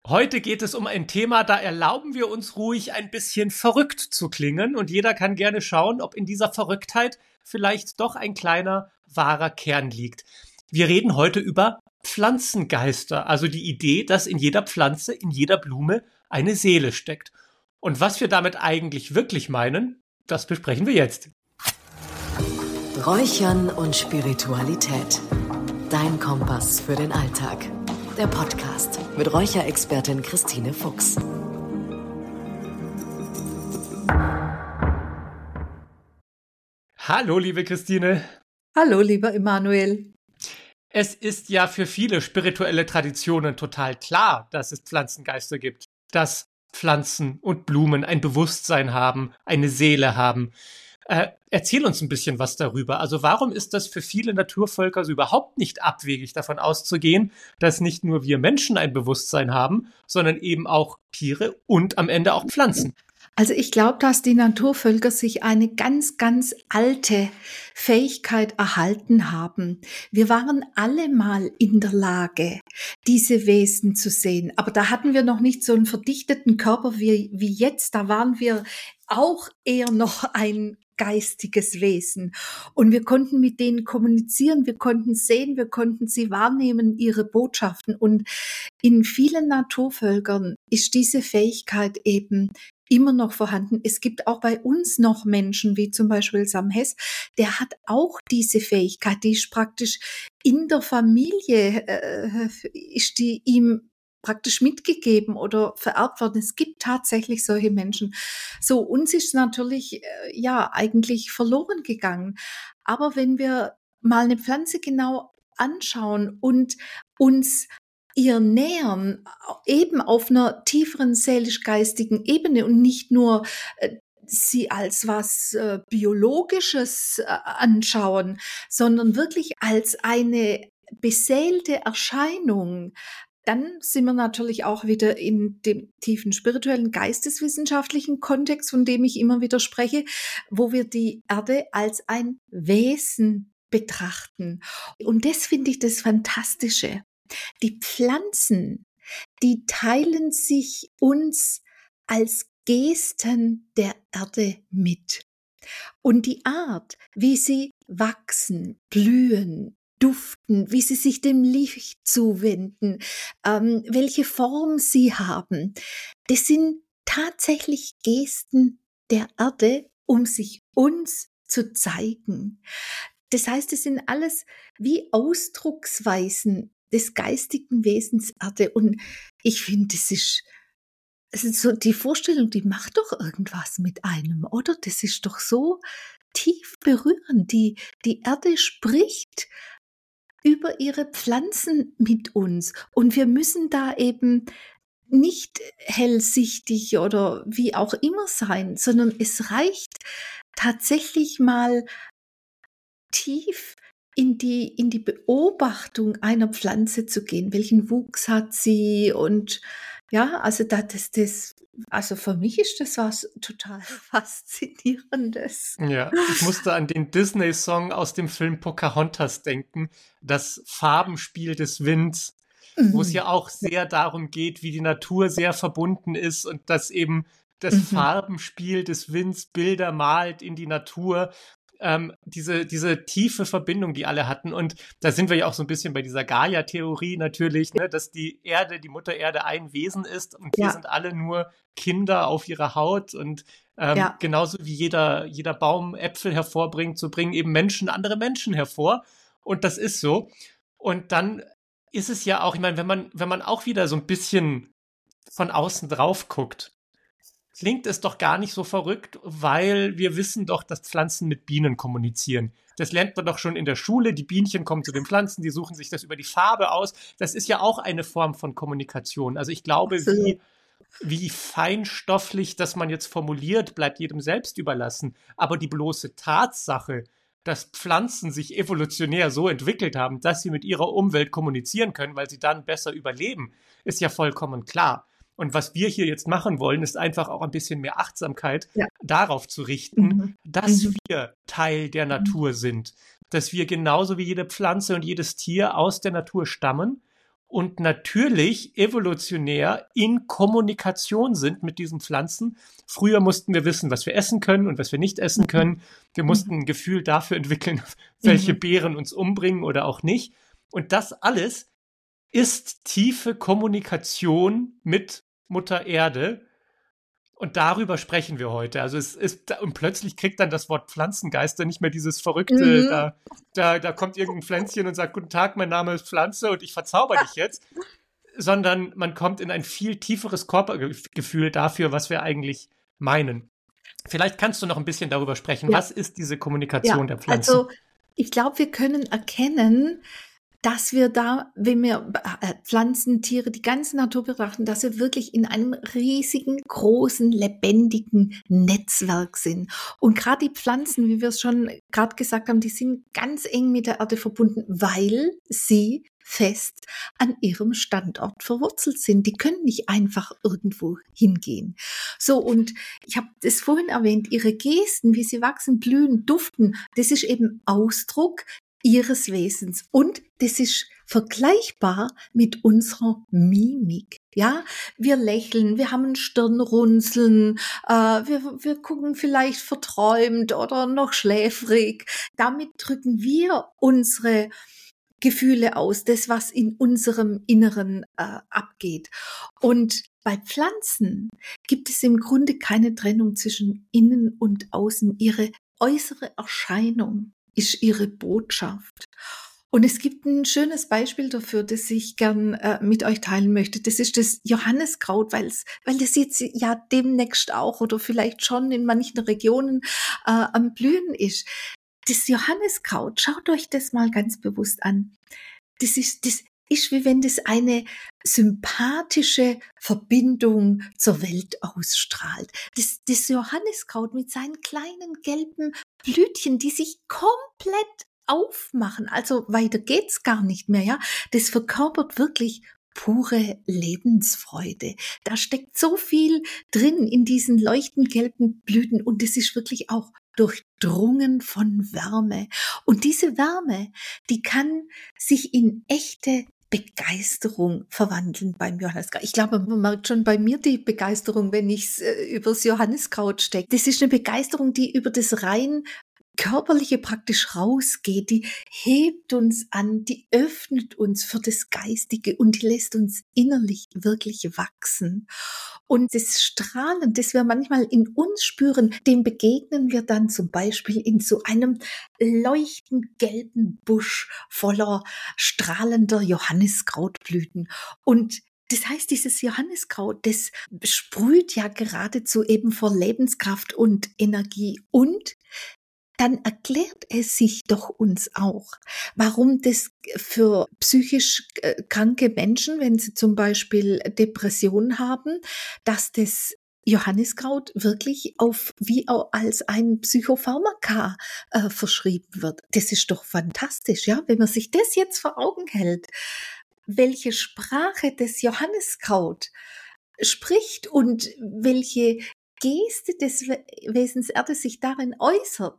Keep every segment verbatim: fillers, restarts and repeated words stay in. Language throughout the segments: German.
Heute geht es um ein Thema, da erlauben wir uns ruhig ein bisschen verrückt zu klingen und jeder kann gerne schauen, ob in dieser Verrücktheit vielleicht doch ein kleiner, wahrer Kern liegt. Wir reden heute über Pflanzengeister, also die Idee, dass in jeder Pflanze, in jeder Blume eine Seele steckt. Und was wir damit eigentlich wirklich meinen, das besprechen wir jetzt. Räuchern und Spiritualität. Dein Kompass für den Alltag. Der Podcast mit Räucherexpertin Christine Fuchs. Hallo, liebe Christine. Hallo, lieber Emanuel. Es ist ja für viele spirituelle Traditionen total klar, dass es Pflanzengeister gibt, dass Pflanzen und Blumen ein Bewusstsein haben, eine Seele haben. Äh, erzähl uns ein bisschen was darüber. Also warum ist das für viele Naturvölker so überhaupt nicht abwegig, davon auszugehen, dass nicht nur wir Menschen ein Bewusstsein haben, sondern eben auch Tiere und am Ende auch Pflanzen? Also ich glaube, dass die Naturvölker sich eine ganz, ganz alte Fähigkeit erhalten haben. Wir waren alle mal in der Lage, diese Wesen zu sehen. Aber da hatten wir noch nicht so einen verdichteten Körper wie, wie jetzt. Da waren wir auch eher noch ein geistiges Wesen. Und wir konnten mit denen kommunizieren, wir konnten sehen, wir konnten sie wahrnehmen, ihre Botschaften. Und in vielen Naturvölkern ist diese Fähigkeit eben immer noch vorhanden. Es gibt auch bei uns noch Menschen, wie zum Beispiel Sam Hess, der hat auch diese Fähigkeit, die ist praktisch in der Familie, äh, ist die ihm praktisch mitgegeben oder vererbt worden. Es gibt tatsächlich solche Menschen. So, uns ist natürlich, äh, ja, eigentlich verloren gegangen. Aber wenn wir mal eine Pflanze genau anschauen und uns ihr nähern, eben auf einer tieferen seelisch-geistigen Ebene und nicht nur äh, sie als was äh, Biologisches äh, anschauen, sondern wirklich als eine beseelte Erscheinung, dann sind wir natürlich auch wieder in dem tiefen spirituellen, geisteswissenschaftlichen Kontext, von dem ich immer wieder spreche, wo wir die Erde als ein Wesen betrachten. Und das finde ich das Fantastische. Die Pflanzen, die teilen sich uns als Gesten der Erde mit. Und die Art, wie sie wachsen, blühen, duften, wie sie sich dem Licht zuwenden, ähm, welche Form sie haben, das sind tatsächlich Gesten der Erde, um sich uns zu zeigen. Das heißt, es sind alles wie Ausdrucksweisen des geistigen Wesens Erde. Und ich finde, das ist, das ist so die Vorstellung, die macht doch irgendwas mit einem, oder? Das ist doch so tief berührend. Die, die Erde spricht über ihre Pflanzen mit uns. Und wir müssen da eben nicht hellsichtig oder wie auch immer sein, sondern es reicht tatsächlich mal tief in die, in die Beobachtung einer Pflanze zu gehen. Welchen Wuchs hat sie? Und ja, also das, das, das, also für mich ist das was total Faszinierendes. Ja, ich musste an den Disney-Song aus dem Film Pocahontas denken, das Farbenspiel des Winds, mhm. wo es ja auch sehr darum geht, wie die Natur sehr verbunden ist und dass eben das mhm. Farbenspiel des Winds Bilder malt in die Natur. Ähm, diese, diese tiefe Verbindung, die alle hatten. Und da sind wir ja auch so ein bisschen bei dieser Gaia-Theorie natürlich, ne, dass die Erde, die Mutter Erde ein Wesen ist und wir ja. sind alle nur Kinder auf ihrer Haut und ähm, ja. genauso wie jeder, jeder Baum Äpfel hervorbringt, so bringen eben Menschen andere Menschen hervor. Und das ist so. Und dann ist es ja auch, ich meine, wenn man, wenn man auch wieder so ein bisschen von außen drauf guckt, klingt es doch gar nicht so verrückt, weil wir wissen doch, dass Pflanzen mit Bienen kommunizieren. Das lernt man doch schon in der Schule. Die Bienchen kommen zu den Pflanzen, die suchen sich das über die Farbe aus. Das ist ja auch eine Form von Kommunikation. Also ich glaube, wie, wie feinstofflich das man jetzt formuliert, bleibt jedem selbst überlassen. Aber die bloße Tatsache, dass Pflanzen sich evolutionär so entwickelt haben, dass sie mit ihrer Umwelt kommunizieren können, weil sie dann besser überleben, ist ja vollkommen klar. Und was wir hier jetzt machen wollen, ist einfach auch ein bisschen mehr Achtsamkeit ja. darauf zu richten, mhm. dass mhm. wir Teil der Natur sind, dass wir genauso wie jede Pflanze und jedes Tier aus der Natur stammen und natürlich evolutionär in Kommunikation sind mit diesen Pflanzen. Früher mussten wir wissen, was wir essen können und was wir nicht essen können. Wir mussten ein Gefühl dafür entwickeln, welche Mhm. Beeren uns umbringen oder auch nicht. Und das alles ist tiefe Kommunikation mit Mutter Erde. Und darüber sprechen wir heute. Also es ist, und plötzlich kriegt dann das Wort Pflanzengeister nicht mehr dieses verrückte, Mhm. da, da, da kommt irgendein Pflänzchen und sagt, guten Tag, mein Name ist Pflanze und ich verzauber dich jetzt, sondern man kommt in ein viel tieferes Körpergefühl dafür, was wir eigentlich meinen. Vielleicht kannst du noch ein bisschen darüber sprechen. Ja. Was ist diese Kommunikation Ja, der Pflanzen? also ich glaube, wir können erkennen, dass wir da, wenn wir äh, Pflanzen, Tiere, die ganze Natur betrachten, dass wir wirklich in einem riesigen, großen, lebendigen Netzwerk sind. Und gerade die Pflanzen, wie wir es schon gerade gesagt haben, die sind ganz eng mit der Erde verbunden, weil sie fest an ihrem Standort verwurzelt sind. Die können nicht einfach irgendwo hingehen. So, und ich habe das vorhin erwähnt, ihre Gesten, wie sie wachsen, blühen, duften, das ist eben Ausdruck ihres Wesens. Und das ist vergleichbar mit unserer Mimik. Ja, wir lächeln, wir haben ein Stirnrunzeln, äh, wir, wir gucken vielleicht verträumt oder noch schläfrig. Damit drücken wir unsere Gefühle aus, das, was in unserem Inneren äh, abgeht. Und bei Pflanzen gibt es im Grunde keine Trennung zwischen innen und außen. Ihre äußere Erscheinung ist ihre Botschaft. Und es gibt ein schönes Beispiel dafür, das ich gern äh, mit euch teilen möchte. Das ist das Johanniskraut, weil es, weil das jetzt ja demnächst auch oder vielleicht schon in manchen Regionen äh, am Blühen ist. Das Johanniskraut, schaut euch das mal ganz bewusst an. Das ist, das ist wie wenn das eine sympathische Verbindung zur Welt ausstrahlt. Das, das Johanniskraut mit seinen kleinen gelben Blütchen, die sich komplett aufmachen, also weiter geht's gar nicht mehr, ja. Das verkörpert wirklich pure Lebensfreude. Da steckt so viel drin in diesen leuchtend gelben Blüten und es ist wirklich auch durchdrungen von Wärme. Und diese Wärme, die kann sich in echte Begeisterung verwandeln beim Johanniskraut. Ich glaube, man merkt schon bei mir die Begeisterung, wenn ich es äh, übers Johanniskraut stecke. Das ist eine Begeisterung, die über das rein Körperliche praktisch rausgeht, die hebt uns an, die öffnet uns für das Geistige und die lässt uns innerlich wirklich wachsen. Und das Strahlen, das wir manchmal in uns spüren, dem begegnen wir dann zum Beispiel in so einem leuchtend gelben Busch voller strahlender Johanniskrautblüten. Und das heißt, dieses Johanniskraut, das sprüht ja geradezu eben vor Lebenskraft und Energie. Und dann erklärt es sich doch uns auch, warum das für psychisch kranke Menschen, wenn sie zum Beispiel Depressionen haben, dass das Johanniskraut wirklich auf wie auch als ein Psychopharmaka äh, verschrieben wird. Das ist doch fantastisch, ja, wenn man sich das jetzt vor Augen hält, welche Sprache das Johanniskraut spricht und welche Geste des Wesens Erde sich darin äußert,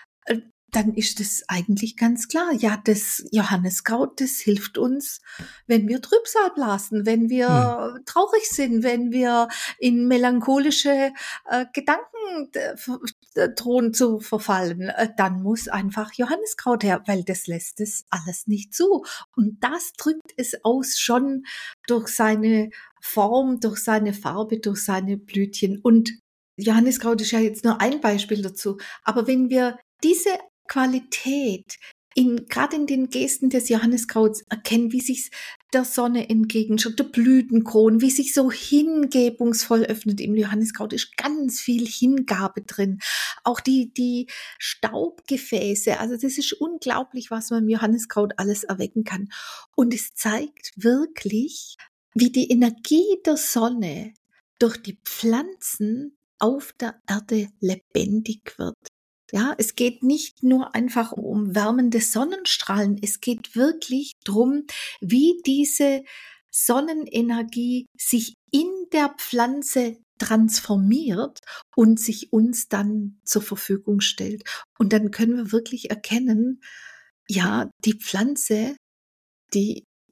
dann ist es eigentlich ganz klar. Ja, das Johanniskraut, das hilft uns, wenn wir Trübsal blasen, wenn wir hm. traurig sind, wenn wir in melancholische äh, Gedanken äh, drohen zu verfallen, äh, dann muss einfach Johanniskraut her, weil das lässt es alles nicht zu. Und das drückt es aus schon durch seine Form, durch seine Farbe, durch seine Blütchen. Und Johanniskraut ist ja jetzt nur ein Beispiel dazu. Aber wenn wir diese Qualität in, gerade in den Gesten des Johanniskrauts erkennen, wie sich der Sonne entgegenschaut, der Blütenkron, wie sich so hingebungsvoll öffnet im Johanniskraut, ist ganz viel Hingabe drin. Auch die, die Staubgefäße, also das ist unglaublich, was man im Johanniskraut alles erwecken kann. Und es zeigt wirklich, wie die Energie der Sonne durch die Pflanzen auf der Erde lebendig wird. Ja, es geht nicht nur einfach um wärmende Sonnenstrahlen, es geht wirklich darum, wie diese Sonnenenergie sich in der Pflanze transformiert und sich uns dann zur Verfügung stellt. Und dann können wir wirklich erkennen, ja, die Pflanze, die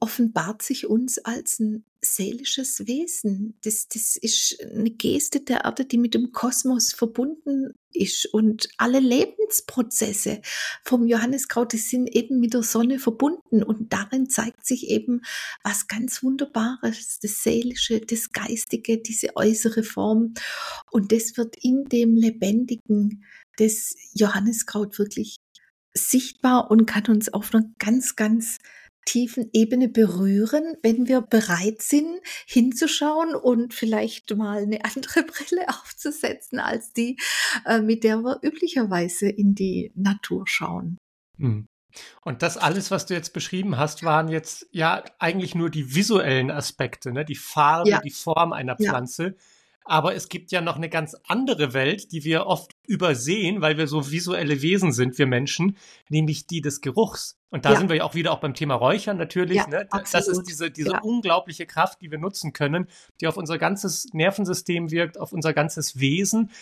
offenbart sich uns als ein seelisches Wesen. Das, das ist eine Geste der Erde, die mit dem Kosmos verbunden ist. Und alle Lebensprozesse vom Johanniskraut, die sind eben mit der Sonne verbunden. Und darin zeigt sich eben was ganz Wunderbares, das Seelische, das Geistige, diese äußere Form. Und das wird in dem Lebendigen des Johanniskraut wirklich sichtbar und kann uns auf einer ganz, ganz tiefen Ebene berühren, wenn wir bereit sind, hinzuschauen und vielleicht mal eine andere Brille aufzusetzen, als die, äh, mit der wir üblicherweise in die Natur schauen. Hm. Und das alles, was du jetzt beschrieben hast, waren jetzt ja eigentlich nur die visuellen Aspekte, ne? Die Farbe, ja. die Form einer Pflanze. Ja. Aber es gibt ja noch eine ganz andere Welt, die wir oft übersehen, weil wir so visuelle Wesen sind, wir Menschen, nämlich die des Geruchs. Und da ja. sind wir ja auch wieder auch beim Thema Räuchern natürlich. Ja, ne? Das ist diese, diese ja. unglaubliche Kraft, die wir nutzen können, die auf unser ganzes Nervensystem wirkt, auf unser ganzes Wesen.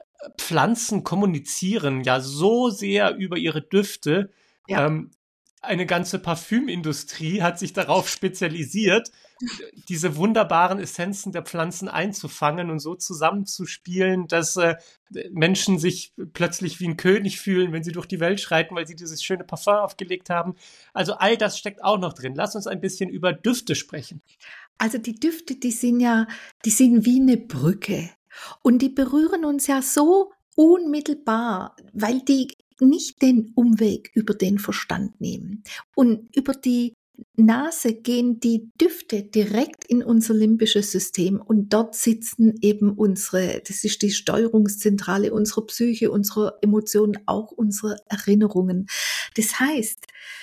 Pflanzen kommunizieren ja so sehr über ihre Düfte. Ja. Ähm, eine ganze Parfümindustrie hat sich darauf spezialisiert, diese wunderbaren Essenzen der Pflanzen einzufangen und so zusammenzuspielen, dass äh, Menschen sich plötzlich wie ein König fühlen, wenn sie durch die Welt schreiten, weil sie dieses schöne Parfum aufgelegt haben. Also all das steckt auch noch drin. Lass uns ein bisschen über Düfte sprechen. Also die Düfte, die sind ja, die sind wie eine Brücke und die berühren uns ja so unmittelbar, weil die nicht den Umweg über den Verstand nehmen. Und über die Nase gehen die Düfte direkt in unser limbisches System und dort sitzen eben unsere, das ist die Steuerungszentrale unserer Psyche, unserer Emotionen, auch unsere Erinnerungen. Das heißt,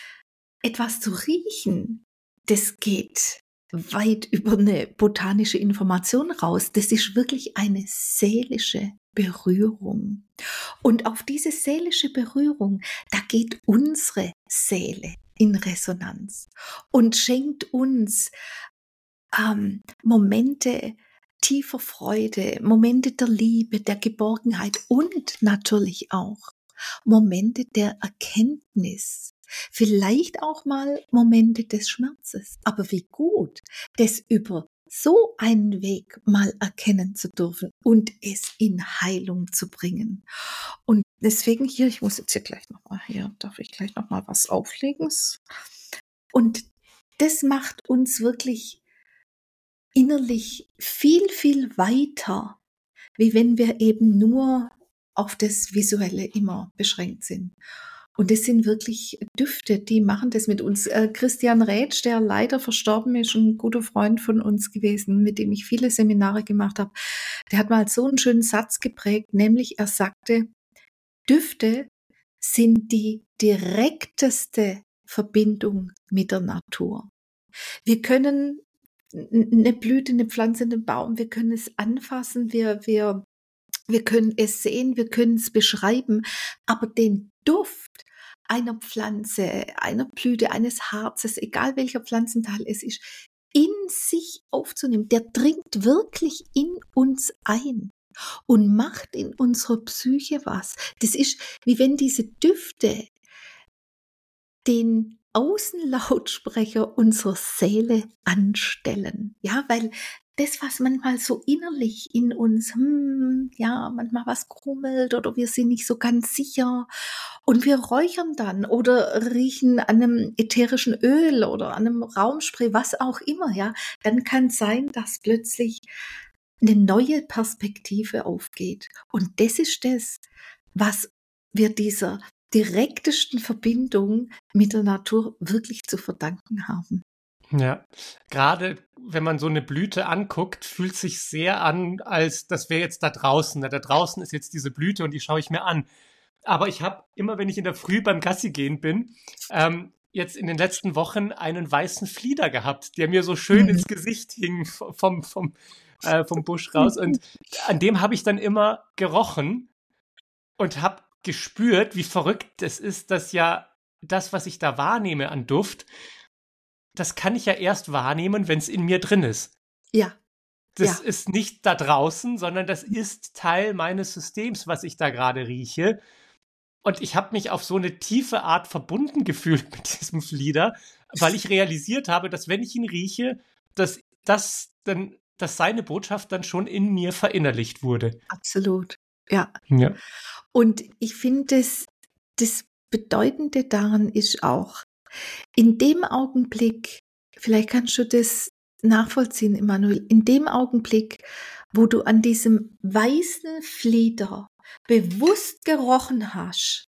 etwas zu riechen, das geht weit über eine botanische Information raus. Das ist wirklich eine seelische Berührung. Und auf diese seelische Berührung, da geht unsere Seele in Resonanz und schenkt uns ähm, Momente tiefer Freude, Momente der Liebe, der Geborgenheit und natürlich auch Momente der Erkenntnis. Vielleicht auch mal Momente des Schmerzes. Aber wie gut, das über so einen Weg mal erkennen zu dürfen und es in Heilung zu bringen. Und deswegen hier, ich muss jetzt hier gleich nochmal, hier darf ich gleich nochmal was auflegen. Und das macht uns wirklich innerlich viel, viel weiter, wie wenn wir eben nur auf das Visuelle immer beschränkt sind. Und das sind wirklich Düfte, die machen das mit uns. Äh, Christian Rätsch, der leider verstorben ist, ein guter Freund von uns gewesen, mit dem ich viele Seminare gemacht habe, der hat mal so einen schönen Satz geprägt, nämlich er sagte, Düfte sind die direkteste Verbindung mit der Natur. Wir können eine Blüte, eine Pflanze, einen Baum, wir können es anfassen, wir, wir, wir können es sehen, wir können es beschreiben, aber den Duft einer Pflanze, einer Blüte, eines Harzes, egal welcher Pflanzenteil es ist, in sich aufzunehmen, der dringt wirklich in uns ein und macht in unserer Psyche was. Das ist, wie wenn diese Düfte den Außenlautsprecher unserer Seele anstellen. Ja, weil das, was manchmal so innerlich in uns, hm, ja, manchmal was krummelt oder wir sind nicht so ganz sicher und wir räuchern dann oder riechen an einem ätherischen Öl oder an einem Raumspray, was auch immer, ja, dann kann es sein, dass plötzlich eine neue Perspektive aufgeht. Und das ist das, was wir dieser direktesten Verbindung mit der Natur wirklich zu verdanken haben. Ja, gerade wenn man so eine Blüte anguckt, fühlt sich sehr an, als das wäre jetzt da draußen. Da draußen ist jetzt diese Blüte und die schaue ich mir an. Aber ich habe immer, wenn ich in der Früh beim Gassi gehen bin, ähm, jetzt in den letzten Wochen einen weißen Flieder gehabt, der mir so schön mhm. ins Gesicht hing vom, vom, äh, vom Busch raus. Und an dem habe ich dann immer gerochen und habe gespürt, wie verrückt es ist, dass ja das, was ich da wahrnehme an Duft, das kann ich ja erst wahrnehmen, wenn es in mir drin ist. Ja. Das ja. ist nicht da draußen, sondern das ist Teil meines Systems, was ich da gerade rieche. Und ich habe mich auf so eine tiefe Art verbunden gefühlt mit diesem Flieder. weil ich realisiert habe, dass wenn ich ihn rieche, dass das dann, dass seine Botschaft dann schon in mir verinnerlicht wurde. Absolut, ja. Ja. Und ich finde, das, das Bedeutende daran ist auch, in dem Augenblick, vielleicht kannst du das nachvollziehen, Emanuel, in dem Augenblick, wo du an diesem weißen Flieder bewusst gerochen hast,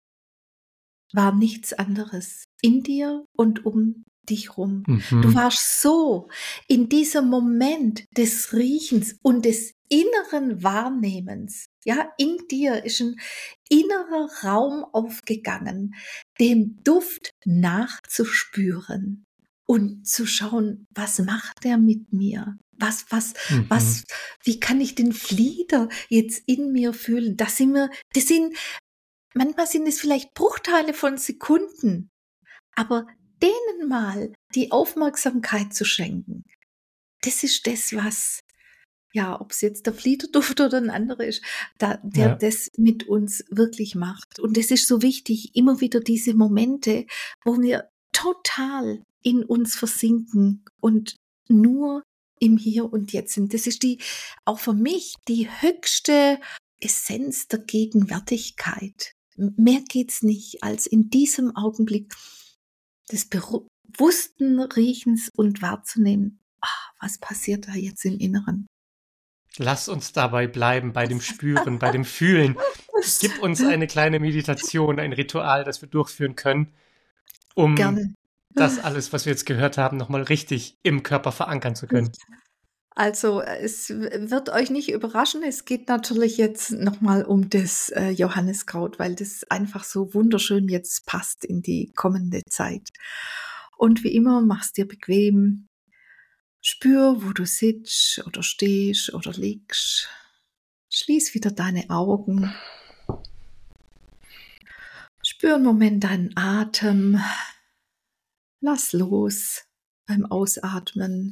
war nichts anderes in dir und um dich rum. Mhm. Du warst so in diesem Moment des Riechens und des inneren Wahrnehmens. Ja, in dir ist ein innerer Raum aufgegangen, dem Duft nachzuspüren und zu schauen, was macht er mit mir? Was, was, Mhm. was, wie kann ich den Flieder jetzt in mir fühlen? Das sind wir, das sind, manchmal sind es vielleicht Bruchteile von Sekunden, aber denen mal die Aufmerksamkeit zu schenken, das ist das, was, ja, ob es jetzt der Fliederduft oder ein anderer ist, da, der Ja. das mit uns wirklich macht. Und es ist so wichtig, immer wieder diese Momente, wo wir total in uns versinken und nur im Hier und Jetzt sind. Das ist die, auch für mich, die höchste Essenz der Gegenwärtigkeit. Mehr geht's nicht, als in diesem Augenblick des bewussten Riechens und wahrzunehmen, ah, was passiert da jetzt im Inneren? Lass uns dabei bleiben, bei dem Spüren, bei dem Fühlen. Gib uns eine kleine Meditation, ein Ritual, das wir durchführen können, um Gerne. das alles, was wir jetzt gehört haben, nochmal richtig im Körper verankern zu können. Also es wird euch nicht überraschen, es geht natürlich jetzt nochmal um das äh, Johanniskraut, weil das einfach so wunderschön jetzt passt in die kommende Zeit. Und wie immer, mach's dir bequem. Spür, wo du sitzt oder stehst oder liegst. Schließ wieder deine Augen. Spür einen Moment deinen Atem. Lass los beim Ausatmen.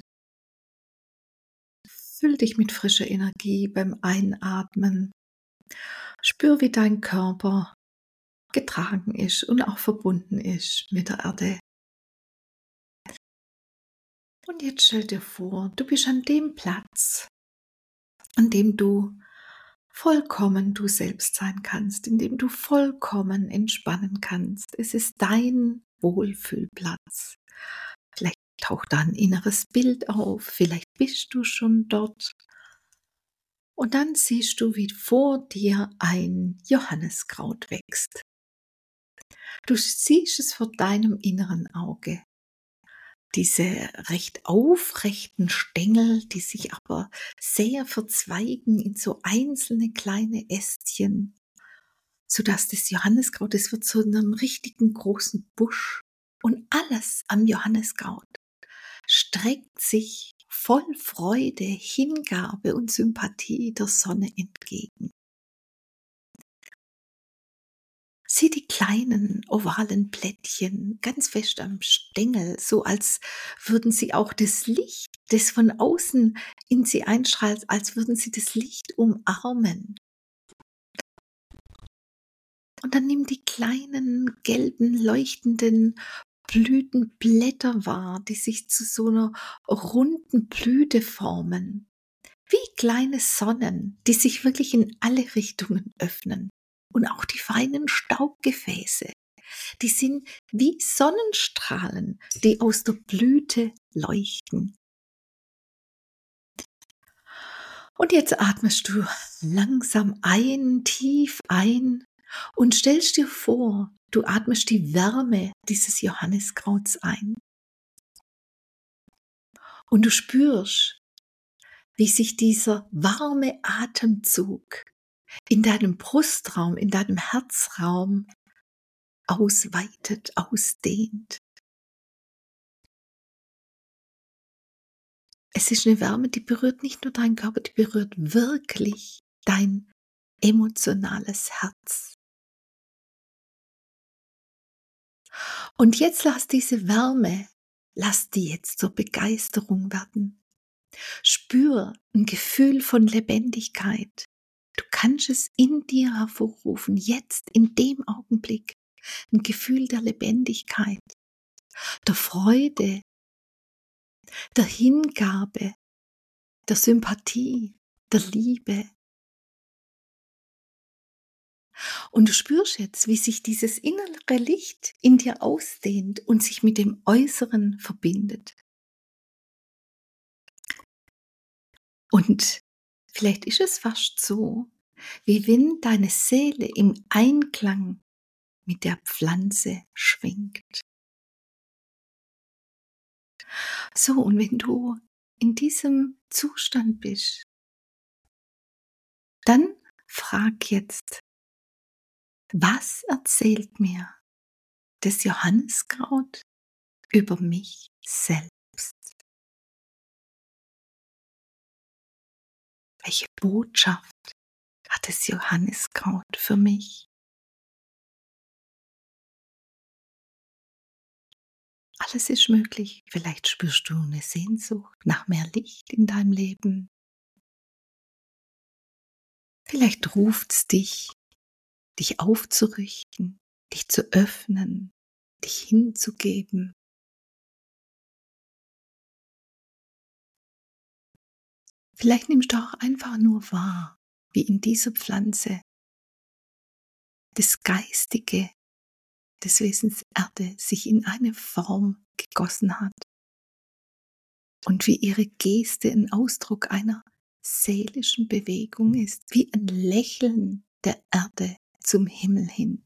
Füll dich mit frischer Energie beim Einatmen. Spür, wie dein Körper getragen ist und auch verbunden ist mit der Erde. Und jetzt stell dir vor, du bist an dem Platz, an dem du vollkommen du selbst sein kannst, in dem du vollkommen entspannen kannst. Es ist dein Wohlfühlplatz. Vielleicht taucht da ein inneres Bild auf, vielleicht bist du schon dort. Und dann siehst du, wie vor dir ein Johanniskraut wächst. Du siehst es vor deinem inneren Auge. Diese recht aufrechten Stängel, die sich aber sehr verzweigen in so einzelne kleine Ästchen, sodass das Johanniskraut, das wird zu einem richtigen großen Busch. Und alles am Johanniskraut streckt sich voll Freude, Hingabe und Sympathie der Sonne entgegen. Sieh die kleinen ovalen Blättchen ganz fest am Stängel, so als würden sie auch das Licht, das von außen in sie einstrahlt, als würden sie das Licht umarmen. Und dann nimm die kleinen, gelben, leuchtenden Blütenblätter wahr, die sich zu so einer runden Blüte formen. Wie kleine Sonnen, die sich wirklich in alle Richtungen öffnen. Und auch die feinen Staubgefäße, die sind wie Sonnenstrahlen, die aus der Blüte leuchten. Und jetzt atmest du langsam ein, tief ein und stellst dir vor, du atmest die Wärme dieses Johanniskrauts ein. Und du spürst, wie sich dieser warme Atemzug in deinem Brustraum, in deinem Herzraum ausweitet, ausdehnt. Es ist eine Wärme, die berührt nicht nur deinen Körper, die berührt wirklich dein emotionales Herz. Und jetzt lass diese Wärme, lass die jetzt zur Begeisterung werden. Spür ein Gefühl von Lebendigkeit. Du kannst es in dir hervorrufen, jetzt in dem Augenblick, ein Gefühl der Lebendigkeit. der Freude, der Hingabe, der Sympathie, der Liebe. Und du spürst jetzt, wie sich dieses innere Licht in dir ausdehnt und sich mit dem Äußeren verbindet. Und vielleicht ist es fast so, wie wenn deine Seele im Einklang mit der Pflanze schwingt. So, und wenn du in diesem Zustand bist, dann frag jetzt, was erzählt mir das Johanniskraut über mich selbst? Welche Botschaft hat das Johanniskraut für mich? Alles ist möglich. Vielleicht spürst du eine Sehnsucht nach mehr Licht in deinem Leben. Vielleicht ruft es dich, dich aufzurichten, dich zu öffnen, dich hinzugeben. Vielleicht nimmst du auch einfach nur wahr, wie in dieser Pflanze das Geistige des Wesens Erde sich in eine Form gegossen hat und wie ihre Geste ein Ausdruck einer seelischen Bewegung ist, wie ein Lächeln der Erde zum Himmel hin.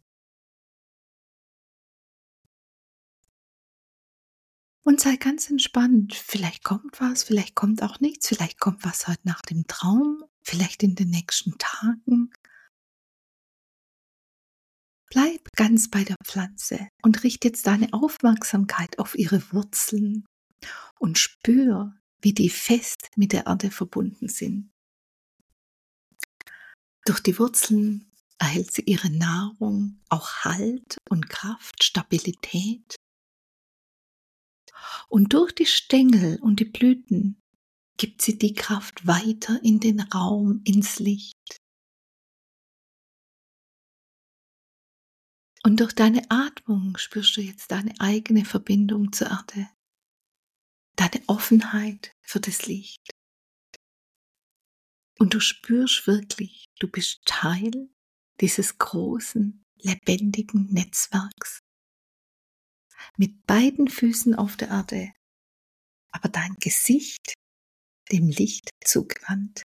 Und sei ganz entspannt. Vielleicht kommt was, vielleicht kommt auch nichts, vielleicht kommt was heute nach dem Traum, vielleicht in den nächsten Tagen. Bleib ganz bei der Pflanze und richte jetzt deine Aufmerksamkeit auf ihre Wurzeln und spür, wie die fest mit der Erde verbunden sind. Durch die Wurzeln erhält sie ihre Nahrung, auch Halt und Kraft, Stabilität. Und durch die Stängel und die Blüten gibt sie die Kraft weiter in den Raum, ins Licht. Und durch deine Atmung spürst du jetzt deine eigene Verbindung zur Erde, deine Offenheit für das Licht. Und du spürst wirklich, du bist Teil dieses großen, lebendigen Netzwerks. Mit beiden Füßen auf der Erde, aber dein Gesicht dem Licht zugewandt.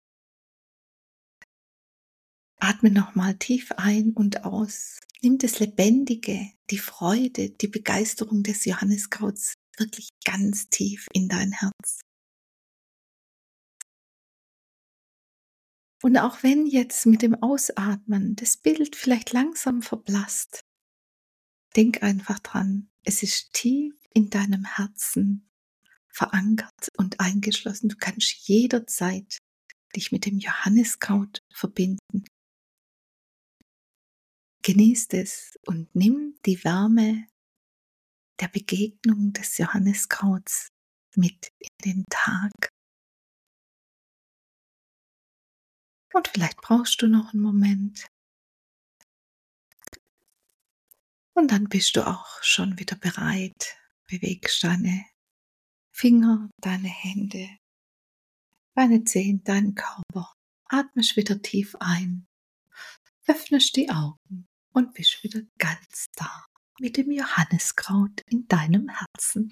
Atme nochmal tief ein und aus. Nimm das Lebendige, die Freude, die Begeisterung des Johanniskrauts wirklich ganz tief in dein Herz. Und auch wenn jetzt mit dem Ausatmen das Bild vielleicht langsam verblasst, denk einfach dran, es ist tief in deinem Herzen verankert und eingeschlossen. Du kannst jederzeit dich mit dem Johanniskraut verbinden. Genieß es und nimm die Wärme der Begegnung des Johanniskrauts mit in den Tag. Und vielleicht brauchst du noch einen Moment. Und dann bist du auch schon wieder bereit. Bewegst deine Finger, deine Hände, deine Zehen, deinen Körper. Atmest wieder tief ein. Öffnest die Augen und bist wieder ganz da mit dem Johanniskraut in deinem Herzen.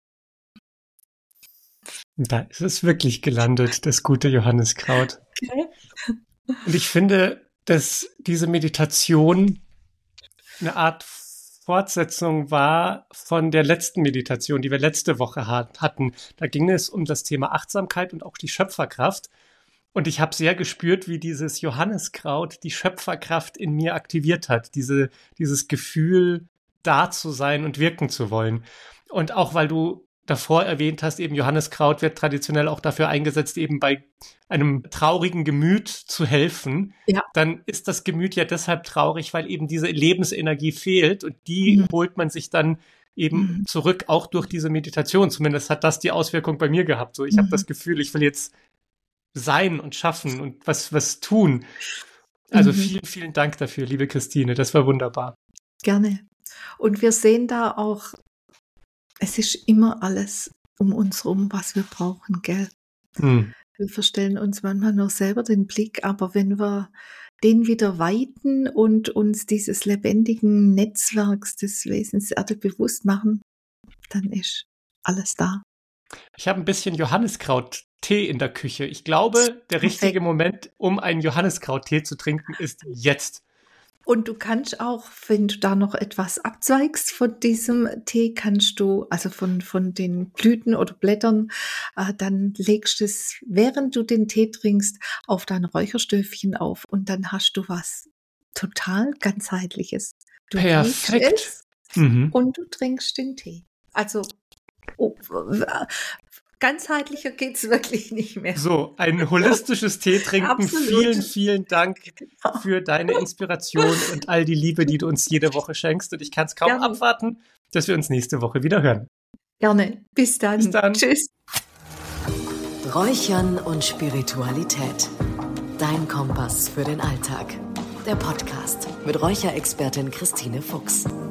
Da ist es wirklich gelandet, das gute Johanniskraut. Okay. Und ich finde, dass diese Meditation eine Art Fortsetzung war von der letzten Meditation, die wir letzte Woche hatten. Da ging es um das Thema Achtsamkeit und auch die Schöpferkraft. Und ich habe sehr gespürt, wie dieses Johanniskraut die Schöpferkraft in mir aktiviert hat. Diese, dieses Gefühl, da zu sein und wirken zu wollen. Und auch weil du davor erwähnt hast, eben Johanniskraut wird traditionell auch dafür eingesetzt, eben bei einem traurigen Gemüt zu helfen. Ja. Dann ist das Gemüt ja deshalb traurig, weil eben diese Lebensenergie fehlt und die mhm. holt man sich dann eben mhm. zurück, auch durch diese Meditation. Zumindest hat das die Auswirkung bei mir gehabt. So, ich mhm. habe das Gefühl, ich will jetzt sein und schaffen und was, was tun. Also mhm. vielen, vielen Dank dafür, liebe Christine. Das war wunderbar. Gerne. Und wir sehen da auch es ist immer alles um uns rum, was wir brauchen, gell? Hm. Wir verstellen uns manchmal nur selber den Blick, aber wenn wir den wieder weiten und uns dieses lebendigen Netzwerks des Wesens Erde bewusst machen, dann ist alles da. Ich habe ein bisschen Johanniskraut-Tee in der Küche. Ich glaube, der richtige Perfekt. Moment, um einen Johanniskraut-Tee zu trinken, ist jetzt. Und du kannst auch, wenn du da noch etwas abzweigst von diesem Tee, kannst du, also von, von den Blüten oder Blättern, äh, dann legst du es, während du den Tee trinkst, auf dein Räucherstöfchen auf und dann hast du was total ganzheitliches. Du Perfekt. riechst es mhm. und du trinkst den Tee. Also oh, ganzheitlicher geht's wirklich nicht mehr. So, ein holistisches Teetrinken. Absolut. Vielen, vielen Dank für deine Inspiration und all die Liebe, die du uns jede Woche schenkst. Und ich kann es kaum Gerne. abwarten, dass wir uns nächste Woche wieder hören. Gerne. Bis dann. Bis dann. Tschüss. Räuchern und Spiritualität. Dein Kompass für den Alltag. Der Podcast mit Räucherexpertin Christine Fuchs.